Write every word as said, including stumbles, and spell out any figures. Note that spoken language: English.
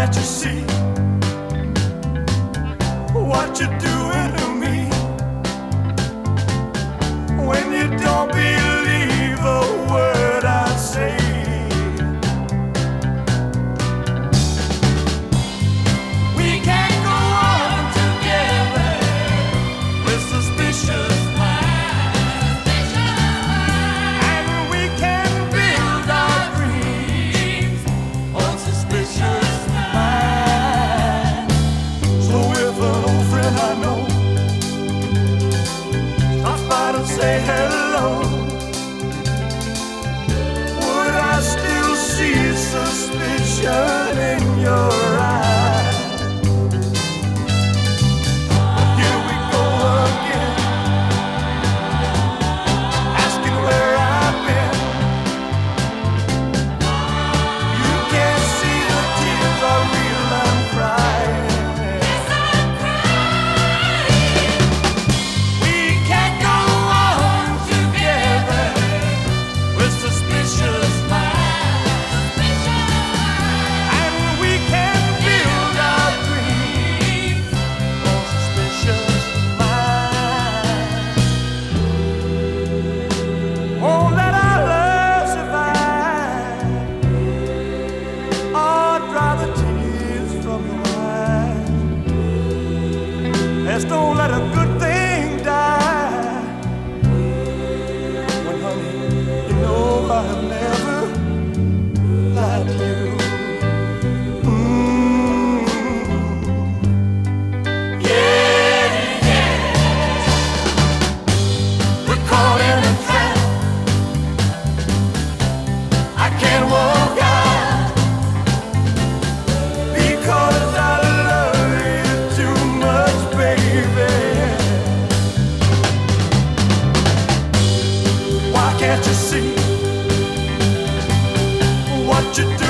can't you see what you're doing to me? When you don't believe a word I say, we can't go on together with suspicious minds, and we can build our dreams on suspicious minds. So if an old friend I know stops by to say hello, would I still see suspicion in your eyes? Here we go again, asking where I've been. You can't see the tears are real, I'm crying. We can't go on together with suspicious minds, and we can build our dreams on suspicious minds. Oh, let our love survive. Oh, dry the tears from your eyes. Let's don't let a good thing die. When, honey, you know I have never lied to you. Mm. Yeah, yeah. We're caught in a trap. I can't walk out because I love you too much, baby. Why can't you see what you do?